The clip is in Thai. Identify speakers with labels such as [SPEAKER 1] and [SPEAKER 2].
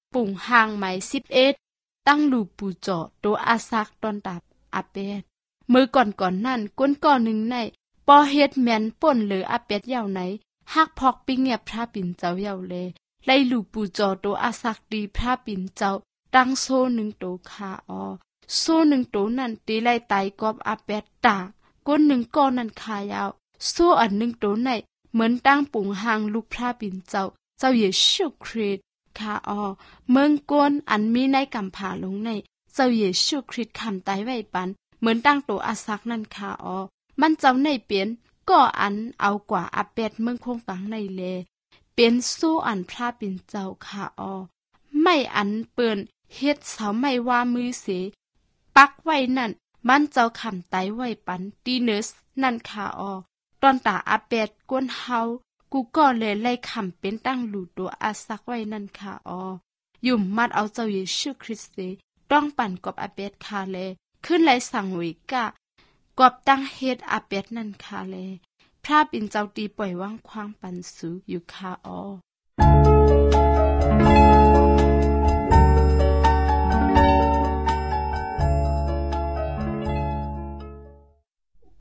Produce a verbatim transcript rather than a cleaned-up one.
[SPEAKER 1] ปุ่งห่างไหมสิบเอ็ดตั้งลูปูจอโตอาซักตอนตับอาเป็ดมือก่อนก่อนนั่นก้นก่อนหนึ่งในปอเฮ็ดแมนป่นหรืออาเป็ดยาวไหนหักพอกปิงเงียบพระปิ่นเจ้ายาวเลไล่ลูปูจอโตอาซักดีพระปิ่นเจ้าตั้งโซ่หนึ่งโตคาออโซ่หนึ่งโตนั่นตีไล่ไตกอบอาเป็ดตาก้นหนึ่งก้อนนั่นขายาวโซ่อันหนึ่งโตในเหมือนตั้งปุ่งห่างลูกพระปิ่นเจ้าเจ้าเยซูคริสต์คาออเมืองก้นอันมีในกำผาลงในเจ้าเยซูคริสต์คำไตไว้ปันเหมือนตั้งโตอาซักนั่นคาออมันเจ้าในเปลี่ยนก็อันเอากว่าอาเป็ดเมืองคงตังในเลเป็นสู้อันพระปิ่นเจ้าคาออไม่อันเปิ้นเฮ็ดเสาไม่ว่ามือเสปักไว้นั่นมันเจ้าคำไตไว้ปันตีเนสนั่นคาออตอนตาอาเป็ดก้นเฮากูก็เลยไล่คำเป็นตั้งหลูตัวอาซักไว้นั่นคาออยุ่มมัดเอาเจ้าเยซูคริสต์ต้องปั่นกับอาเป็ดคาเลขึ้นไล่สั่งวิกะกอบตั้งเฮ็ดอาเป็ดนั่นคาเลพระปิ่นเจ้าตีปล่อยว่างควางปันสูอยู่คาออ